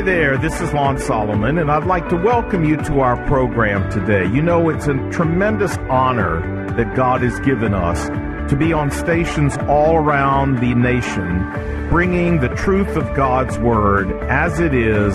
Hi there, this is Lon Solomon, and I'd like to welcome you to our program today. You know, it's a tremendous honor that God has given us to be on stations all around the nation, bringing the truth of God's Word as it is,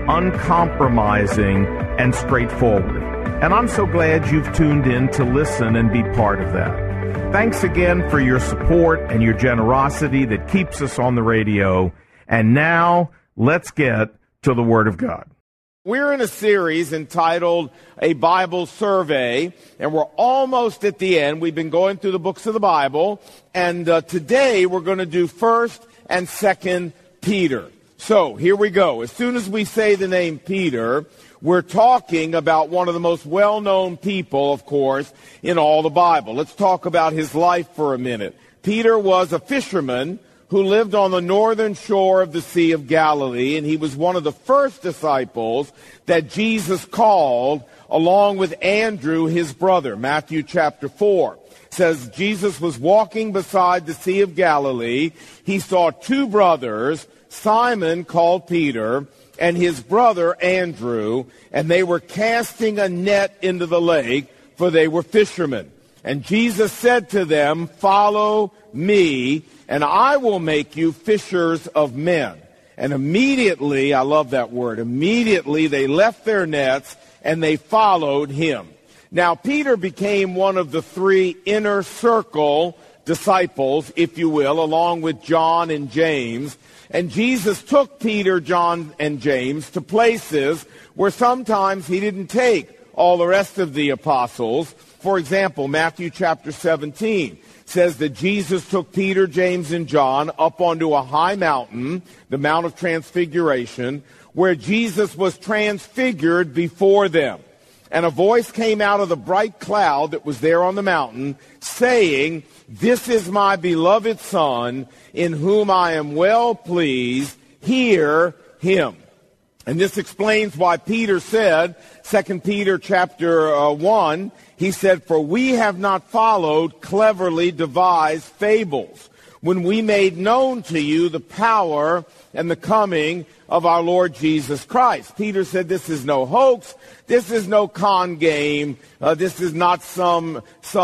uncompromising and straightforward. And I'm so glad you've tuned in to listen and be part of that. Thanks again for your support and your generosity that keeps us on the radio. And now, let's get to the Word of God. We're in a series entitled A Bible Survey, and we're almost at the end. We've been going through the books of the Bible, and today we're going to do 1st and 2nd Peter. So, here we go. As soon as we say the name Peter, we're talking about one of the most well-known people, of course, in all the Bible. Let's talk about his life for a minute. Peter was a fisherman who lived on the northern shore of the Sea of Galilee, and he was one of the first disciples that Jesus called, along with Andrew, his brother. Matthew chapter 4 says Jesus was walking beside the Sea of Galilee. He saw two brothers, Simon, called Peter, and his brother Andrew, and they were casting a net into the lake, for they were fishermen. And Jesus said to them, "Follow me, and I will make you fishers of men." And immediately, I love that word, immediately they left their nets and they followed him. Now, Peter became one of the three inner circle disciples, if you will, along with John and James. And Jesus took Peter, John, and James to places where sometimes he didn't take all the rest of the apostles. For example, Matthew chapter 17 says that Jesus took Peter, James, and John up onto a high mountain, the Mount of Transfiguration, where Jesus was transfigured before them. And a voice came out of the bright cloud that was there on the mountain, saying, "This is my beloved Son, in whom I am well pleased. Hear him." And this explains why Peter said, 2 Peter chapter 1, he said, "For we have not followed cleverly devised fables, when we made known to you the power and the coming of our Lord Jesus Christ." Peter said this is no hoax. This is no con game. This is not some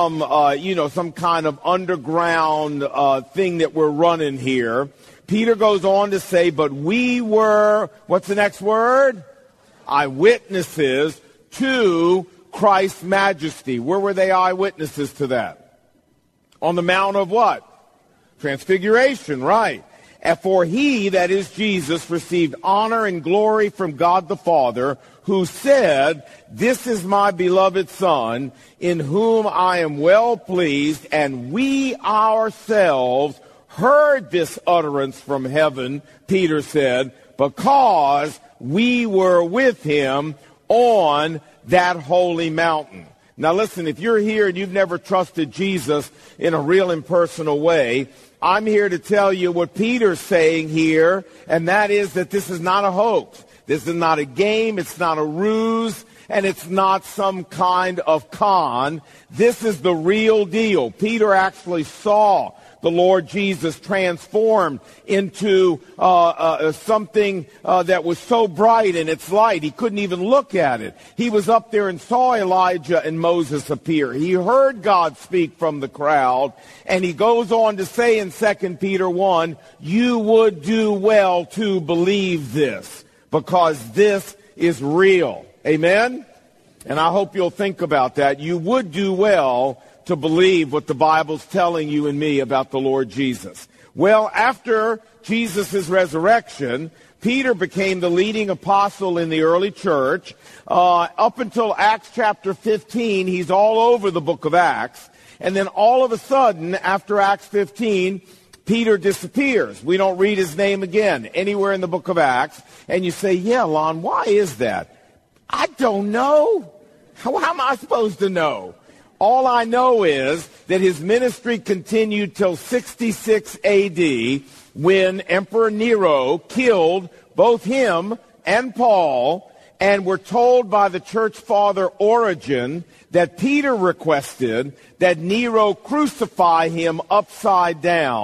kind of underground thing that we're running here. Peter goes on to say, but we were, what's the next word? Eyewitnesses to Christ's majesty. Where were they eyewitnesses to that? On the Mount of what? Transfiguration, right. And for he, that is Jesus, received honor and glory from God the Father, who said, "This is my beloved Son, in whom I am well pleased," and we ourselves heard this utterance from heaven, Peter said, because we were with him on that holy mountain. Now listen, if you're here and you've never trusted Jesus in a real and personal way, I'm here to tell you what Peter's saying here, and that is that this is not a hoax. This is not a game, it's not a ruse, and it's not some kind of con. This is the real deal. Peter actually saw the Lord Jesus transformed into something that was so bright in its light he couldn't even look at it. He was up there and saw Elijah and Moses appear. He heard God speak from the crowd, and he goes on to say in 2 Peter 1, you would do well to believe this, because this is real. Amen? And I hope you'll think about that. You would do well to believe what the Bible's telling you and me about the Lord Jesus. Well, after Jesus' resurrection, Peter became the leading apostle in the early church. Up until Acts chapter 15, he's all over the book of Acts. And then all of a sudden, after Acts 15, Peter disappears. We don't read his name again anywhere in the book of Acts. And you say, yeah, Lon, why is that? I don't know. How am I supposed to know? All I know is that his ministry continued till 66 AD, when Emperor Nero killed both him and Paul, and we're told by the church father Origen that Peter requested that Nero crucify him upside down,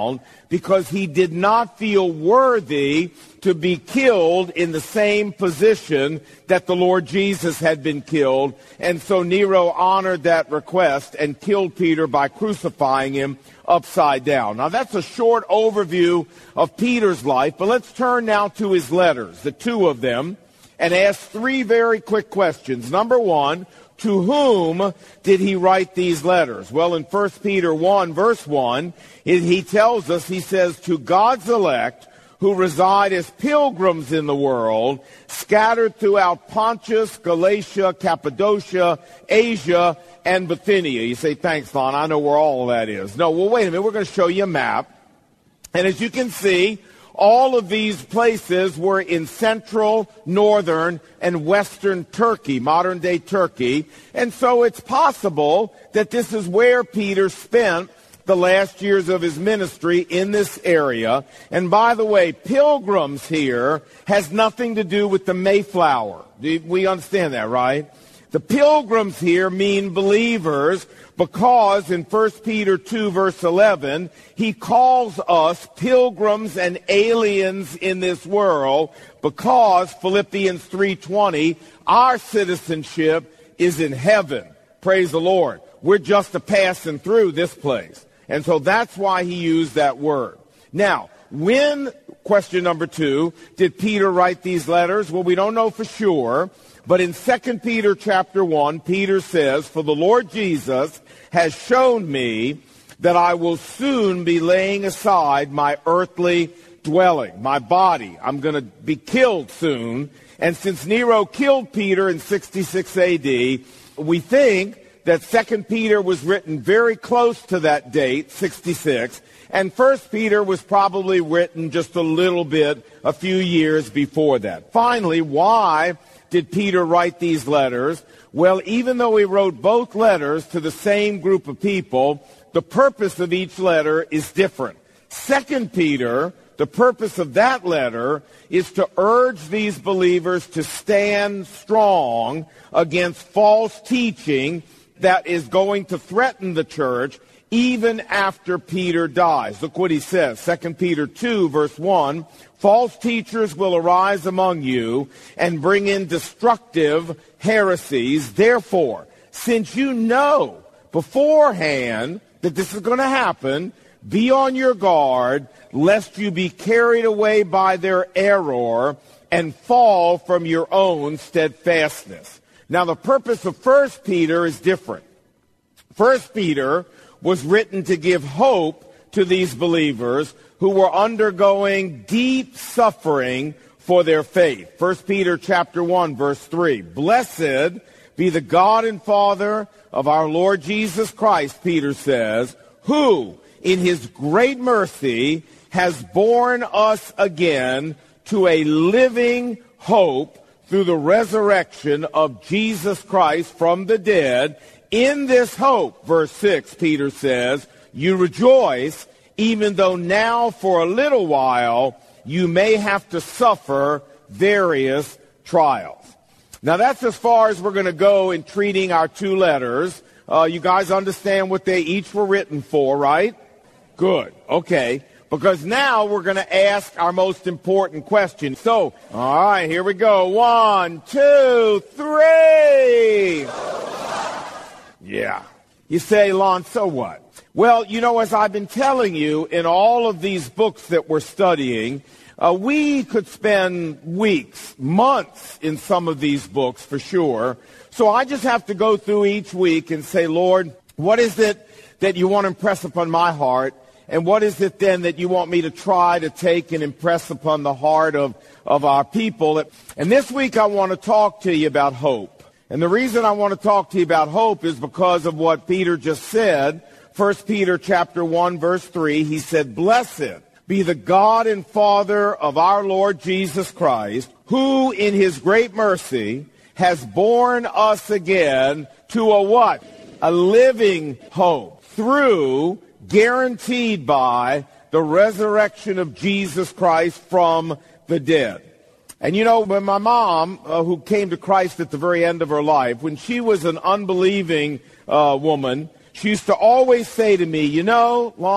because he did not feel worthy to be killed in the same position that the Lord Jesus had been killed. And so Nero honored that request and killed Peter by crucifying him upside down. Now, that's a short overview of Peter's life, but let's turn now to his letters, the two of them, and ask three very quick questions. Number one, to whom did he write these letters? Well, in 1 Peter 1, verse 1, he tells us, he says, to God's elect who reside as pilgrims in the world, scattered throughout Pontus, Galatia, Cappadocia, Asia, and Bithynia. You say, thanks, Lon, I know where all of that is. No, well, wait a minute, we're going to show you a map. And as you can see, all of these places were in central, northern, and western Turkey, modern-day Turkey. And so it's possible that this is where Peter spent the last years of his ministry, in this area. And by the way, pilgrims here has nothing to do with the Mayflower. We understand that, right? The pilgrims here mean believers because in 1 Peter 2, verse 11, he calls us pilgrims and aliens in this world because, Philippians 3:20, our citizenship is in heaven. Praise the Lord. We're just a passing through this place. And so that's why he used that word. Now, when, question number 2, did Peter write these letters? Well, we don't know for sure. But in 2 Peter chapter 1, Peter says, for the Lord Jesus has shown me that I will soon be laying aside my earthly dwelling, my body. I'm going to be killed soon. And since Nero killed Peter in 66 AD, we think that 2 Peter was written very close to that date, 66, and 1 Peter was probably written just a little bit, a few years before that. Finally, why did Peter write these letters? Well, even though he wrote both letters to the same group of people, the purpose of each letter is different. 2 Peter, the purpose of that letter is to urge these believers to stand strong against false teaching that is going to threaten the church even after Peter dies. Look what he says, 2 Peter 2, verse 1, false teachers will arise among you and bring in destructive heresies. Therefore, since you know beforehand that this is going to happen, be on your guard, lest you be carried away by their error and fall from your own steadfastness. Now, the purpose of 1 Peter is different. 1 Peter was written to give hope to these believers who were undergoing deep suffering for their faith. 1 Peter chapter 1, verse 3. Blessed be the God and Father of our Lord Jesus Christ, Peter says, who in his great mercy has borne us again to a living hope through the resurrection of Jesus Christ from the dead. In this hope, verse 6, Peter says, you rejoice, even though now for a little while you may have to suffer various trials. Now that's as far as we're going to go in treating our two letters. You guys understand what they each were written for, right? Good. Okay. Because now we're going to ask our most important question. So, all right, here we go. 1, 2, 3. Yeah. You say, Lon, so what? Well, you know, as I've been telling you, in all of these books that we're studying, we could spend weeks, months in some of these books for sure. So I just have to go through each week and say, Lord, what is it that you want to impress upon my heart? And what is it then that you want me to try to take and impress upon the heart of our people? And this week I want to talk to you about hope. And the reason I want to talk to you about hope is because of what Peter just said. 1 Peter chapter 1, verse 3, he said, blessed be the God and Father of our Lord Jesus Christ, who in his great mercy has borne us again to a what? A living hope through, guaranteed by, the resurrection of Jesus Christ from the dead. And you know, when my mom, who came to Christ at the very end of her life, when she was an unbelieving woman, she used to always say to me, you know, Lon,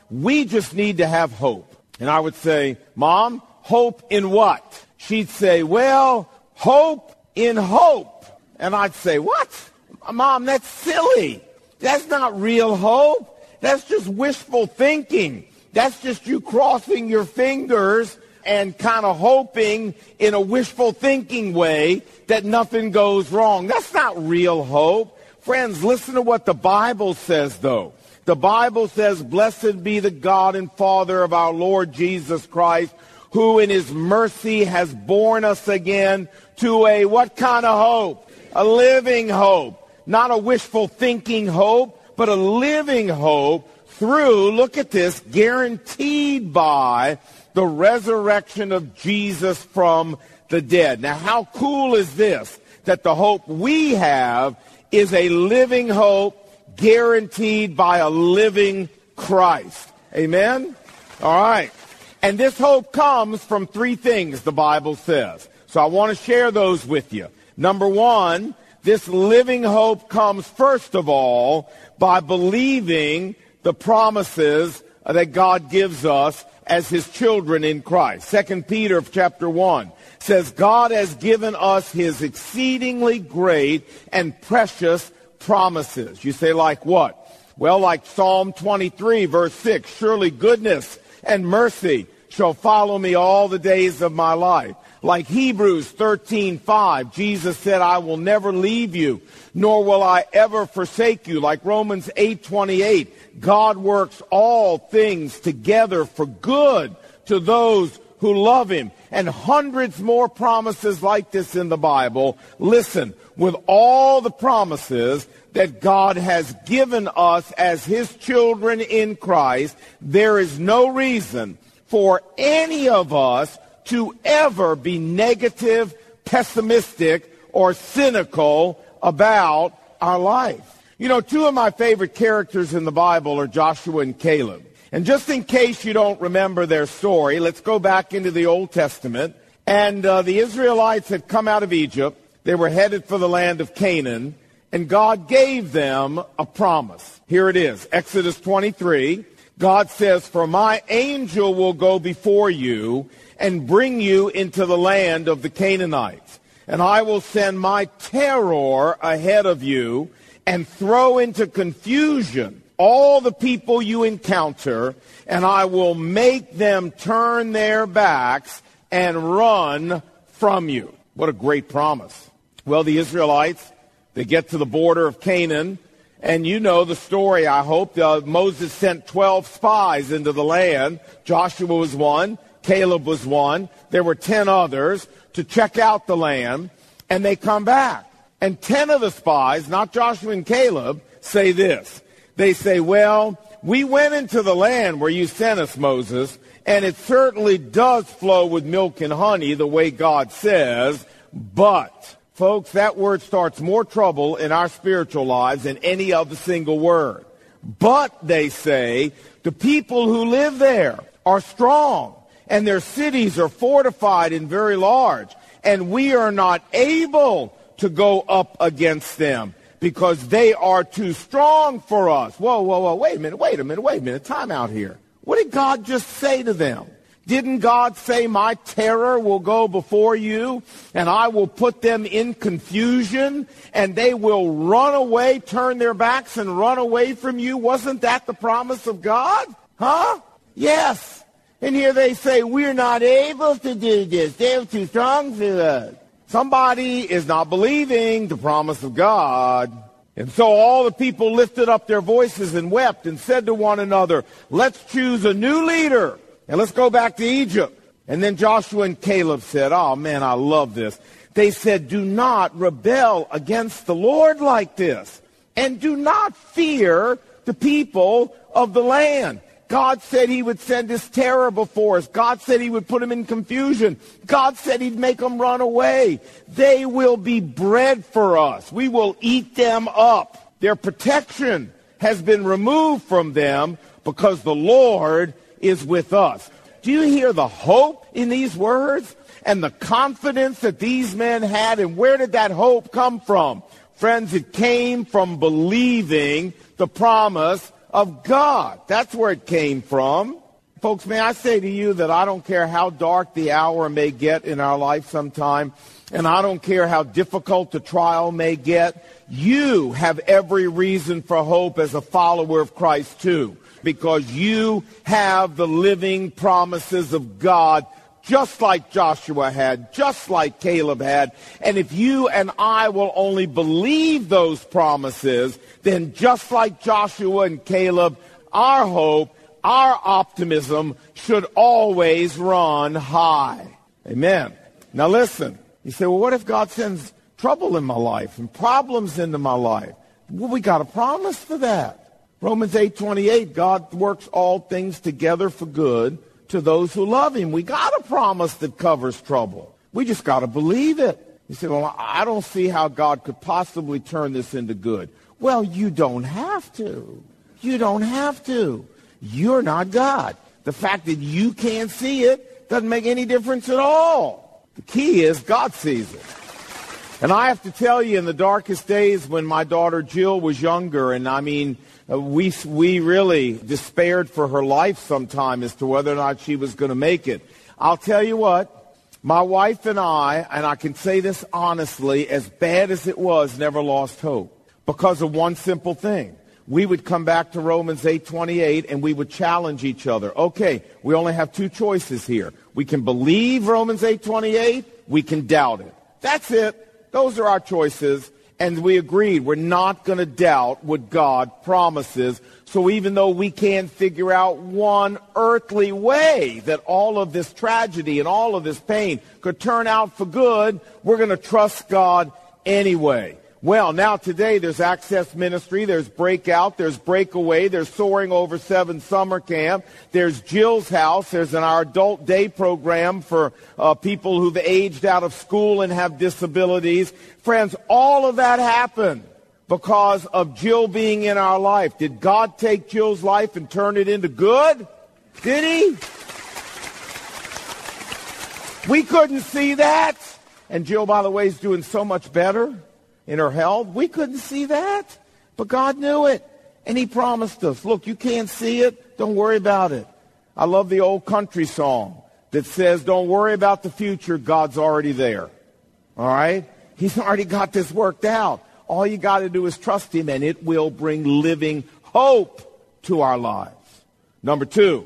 we just need to have hope. And I would say, Mom, hope in what? She'd say, well, hope in hope. And I'd say, what? Mom, that's silly. That's not real hope. That's just wishful thinking. That's just you crossing your fingers and kind of hoping in a wishful thinking way that nothing goes wrong. That's not real hope. Friends, listen to what the Bible says, though. The Bible says, blessed be the God and Father of our Lord Jesus Christ, who in his mercy has borne us again to a what kind of hope? A living hope. Not a wishful thinking hope, but a living hope through, look at this, guaranteed by the resurrection of Jesus from the dead. Now, how cool is this? That the hope we have is a living hope guaranteed by a living Christ. Amen? All right. And this hope comes from three things, the Bible says. So I want to share those with you. Number one, this living hope comes, first of all, by believing the promises that God gives us as his children in Christ. 2 Peter chapter 1 says, God has given us his exceedingly great and precious promises. You say, like what? Well, like Psalm 23, verse 6, surely goodness and mercy shall follow me all the days of my life. Like Hebrews 13:5, Jesus said, I will never leave you, nor will I ever forsake you. Like Romans 8:28, God works all things together for good to those who love him. And hundreds more promises like this in the Bible. Listen, with all the promises that God has given us as his children in Christ, there is no reason for any of us to ever be negative, pessimistic, or cynical about our life. You know, two of my favorite characters in the Bible are Joshua and Caleb. And just in case you don't remember their story, let's go back into the Old Testament. And the Israelites had come out of Egypt. They were headed for the land of Canaan. And God gave them a promise. Here it is, Exodus 23. God says, for my angel will go before you and bring you into the land of the Canaanites. And I will send my terror ahead of you and throw into confusion all the people you encounter, and I will make them turn their backs and run from you. What a great promise. Well, the Israelites, they get to the border of Canaan, and you know the story, I hope. Moses sent 12 spies into the land. Joshua was one. Caleb was one. There were 10 others to check out the land, and they come back. And 10 of the spies, not Joshua and Caleb, say this. They say, well, we went into the land where you sent us, Moses, and it certainly does flow with milk and honey the way God says, but, folks, that word starts more trouble in our spiritual lives than any other single word. But, they say, the people who live there are strong, and their cities are fortified and very large, and we are not able to go up against them because they are too strong for us. Whoa, wait a minute, time out here. What did God just say to them? Didn't God say, my terror will go before you, and I will put them in confusion, and they will run away, turn their backs, and run away from you? Wasn't that the promise of God? Huh? Yes. And here they say, we're not able to do this. They're too strong for us. Somebody is not believing the promise of God. And so all the people lifted up their voices and wept and said to one another, let's choose a new leader and let's go back to Egypt. And then Joshua and Caleb said, oh man, I love this. They said, do not rebel against the Lord like this, and do not fear the people of the land. God said he would send his terror before us. God said he would put them in confusion. God said he'd make them run away. They will be bread for us. We will eat them up. Their protection has been removed from them because the Lord is with us. Do you hear the hope in these words and the confidence that these men had? And where did that hope come from? Friends, it came from believing the promise of God. That's where it came from. Folks, may I say to you that I don't care how dark the hour may get in our life sometime, and I don't care how difficult the trial may get, you have every reason for hope as a follower of Christ too, because you have the living promises of God, just like Joshua had, just like Caleb had. And if you and I will only believe those promises, then just like Joshua and Caleb, our hope, our optimism should always run high. Amen. Now listen, you say, well, what if God sends trouble in my life and problems into my life? Well, we got a promise for that. Romans 8:28, God works all things together for good to those who love him. We got a promise that covers trouble. We just got to believe it. You say, well, I don't see how God could possibly turn this into good. Well, you don't have to. You don't have to. You're not God. The fact that you can't see it doesn't make any difference at all. The key is God sees it. And I have to tell you, in the darkest days when my daughter Jill was younger, and I mean, we really despaired for her life sometime as to whether or not she was going to make it. I'll tell you what, my wife and I can say this honestly, as bad as it was, never lost hope because of one simple thing. We would come back to Romans 8:28 and we would challenge each other. Okay, we only have two choices here. We can believe Romans 8:28, we can doubt it. That's it. Those are our choices. And we agreed we're not going to doubt what God promises. So even though we can't figure out one earthly way that all of this tragedy and all of this pain could turn out for good, we're going to trust God anyway. Well, now today there's Access Ministry, there's Breakout, there's Breakaway, there's Soaring Over 7 Summer Camp, there's Jill's House, there's our adult day program for people who've aged out of school and have disabilities. Friends, all of that happened because of Jill being in our life. Did God take Jill's life and turn it into good? Did he? We couldn't see that. And Jill, by the way, is doing so much better in her health. We couldn't see that, but God knew it, and he promised us. Look, you can't see it, don't worry about it. I love the old country song that says, don't worry about the future, God's already there. All right? He's already got this worked out. All you got to do is trust him, and it will bring living hope to our lives. Number two,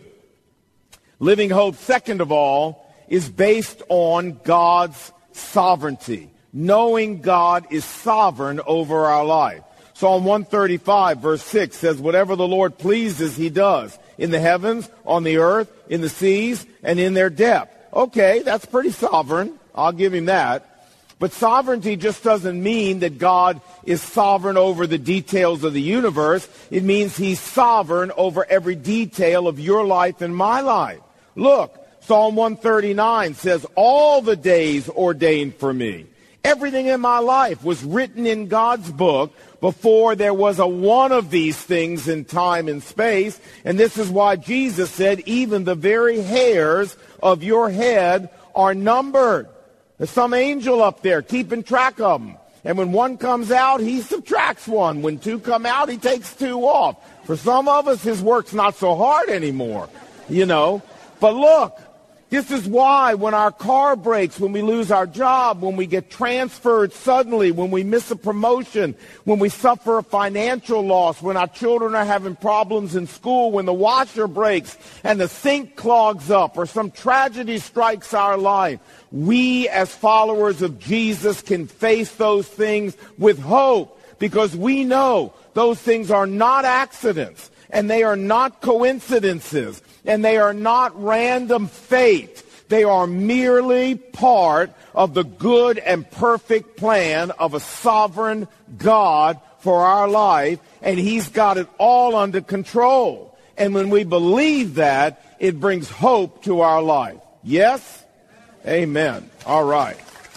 living hope, second of all, is based on God's sovereignty. Knowing God is sovereign over our life. Psalm 135, verse 6 says, whatever the Lord pleases, he does. In the heavens, on the earth, in the seas, and in their depth. Okay, that's pretty sovereign. I'll give him that. But sovereignty just doesn't mean that God is sovereign over the details of the universe. It means he's sovereign over every detail of your life and my life. Look, Psalm 139 says, all the days ordained for me. Everything in my life was written in God's book before there was a one of these things in time and space. And this is why Jesus said, even the very hairs of your head are numbered. There's some angel up there keeping track of them. And when one comes out, he subtracts one. When two come out, he takes two off. For some of us, his work's not so hard anymore, you know. But look, this is why when our car breaks, when we lose our job, when we get transferred suddenly, when we miss a promotion, when we suffer a financial loss, when our children are having problems in school, when the washer breaks and the sink clogs up or some tragedy strikes our life, we as followers of Jesus can face those things with hope because we know those things are not accidents and they are not coincidences. And they are not random fate. They are merely part of the good and perfect plan of a sovereign God for our life. And he's got it all under control. And when we believe that, it brings hope to our life. Yes? Amen. All right.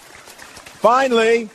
Finally,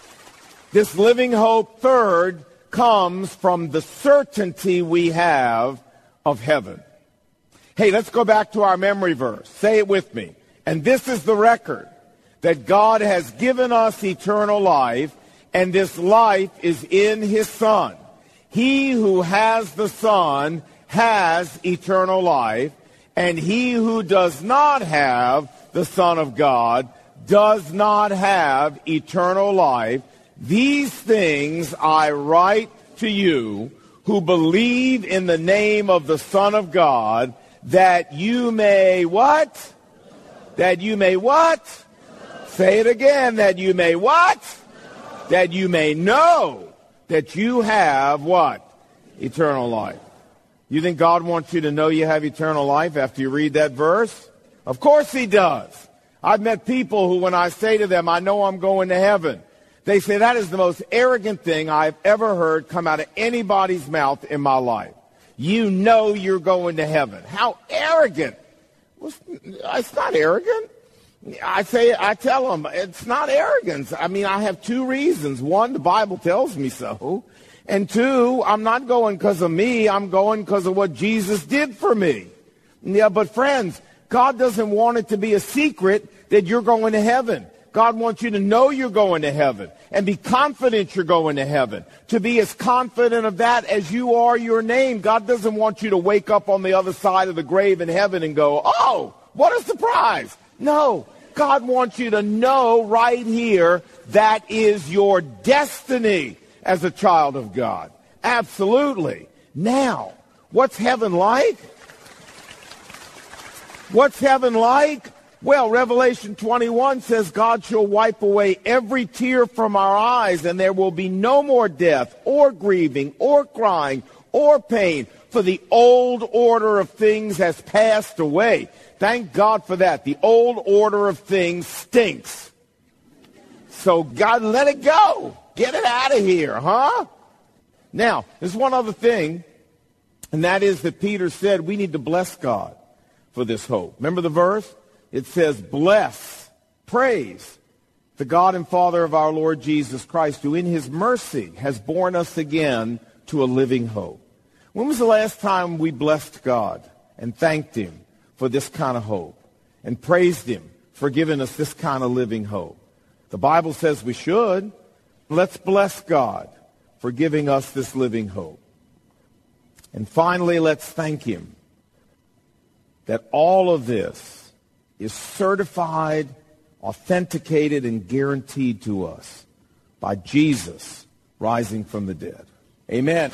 this living hope, third, comes from the certainty we have of heaven. Hey, let's go back to our memory verse. Say it with me. And this is the record, that God has given us eternal life, and this life is in his Son. He who has the Son has eternal life, and he who does not have the Son of God does not have eternal life. These things I write to you who believe in the name of the Son of God, that you may what? That you may what? Say it again. That you may what? That you may know that you have what? Eternal life. You think God wants you to know you have eternal life after you read that verse? Of course he does. I've met people who, when I say to them, I know I'm going to heaven, they say that is the most arrogant thing I've ever heard come out of anybody's mouth in my life. You know you're going to heaven. How arrogant. Well, it's not arrogant. I tell them, it's not arrogance. I mean, I have two reasons. One, the Bible tells me so. And two, I'm not going because of me. I'm going because of what Jesus did for me. Yeah, but friends, God doesn't want it to be a secret that you're going to heaven. God wants you to know you're going to heaven and be confident you're going to heaven. To be as confident of that as you are your name. God doesn't want you to wake up on the other side of the grave in heaven and go, oh, what a surprise. No, God wants you to know right here that is your destiny as a child of God. Absolutely. Now, what's heaven like? What's heaven like? Well, Revelation 21 says God shall wipe away every tear from our eyes, and there will be no more death or grieving or crying or pain, for the old order of things has passed away. Thank God for that. The old order of things stinks. So God, let it go. Get it out of here, huh? Now, there's one other thing, and that is that Peter said we need to bless God for this hope. Remember the verse? It says, bless, praise the God and Father of our Lord Jesus Christ, who in his mercy has borne us again to a living hope. When was the last time we blessed God and thanked him for this kind of hope and praised him for giving us this kind of living hope? The Bible says we should. Let's bless God for giving us this living hope. And finally, let's thank him that all of this is certified, authenticated, and guaranteed to us by Jesus rising from the dead. Amen.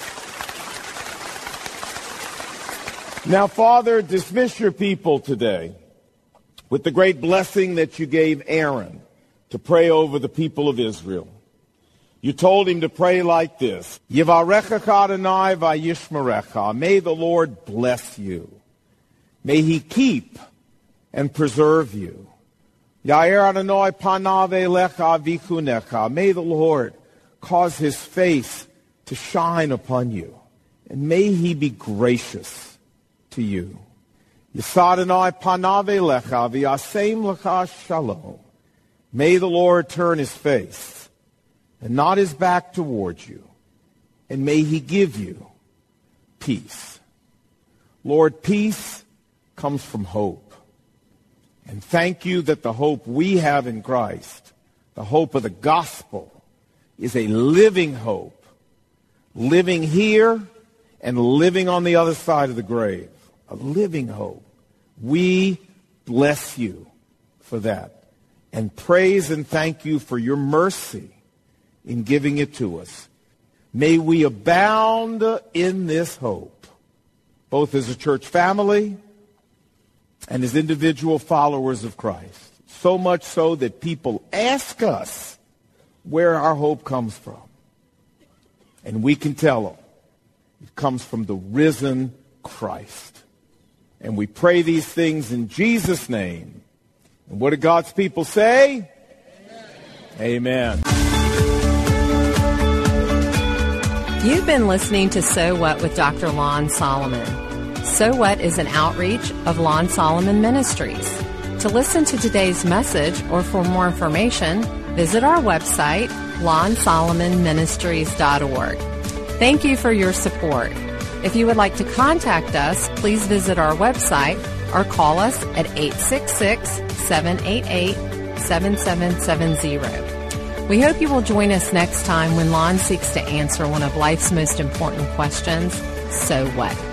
Now, Father, dismiss your people today with the great blessing that you gave Aaron to pray over the people of Israel. You told him to pray like this: Yivarechecha Adonai vayishmerecha. May the Lord bless you. May he keep and preserve you. Yair Adonai panav elecha vikunecha. May the Lord cause his face to shine upon you, and may he be gracious to you. Yisad Adonai panav elecha v'yasem lecha shalom. May the Lord turn his face and not his back towards you, and may he give you peace. Lord, peace comes from hope. And thank you that the hope we have in Christ, the hope of the gospel, is a living hope, living here and living on the other side of the grave, a living hope. We bless you for that and praise and thank you for your mercy in giving it to us. May we abound in this hope, both as a church family and as individual followers of Christ. So much so that people ask us where our hope comes from. And we can tell them it comes from the risen Christ. And we pray these things in Jesus' name. And what do God's people say? Amen. You've been listening to So What with Dr. Lon Solomon. So What is an outreach of Lon Solomon Ministries. To listen to today's message or for more information, visit our website, lonsolomonministries.org. Thank you for your support. If you would like to contact us, please visit our website or call us at 866-788-7770. We hope you will join us next time when Lon seeks to answer one of life's most important questions, so what?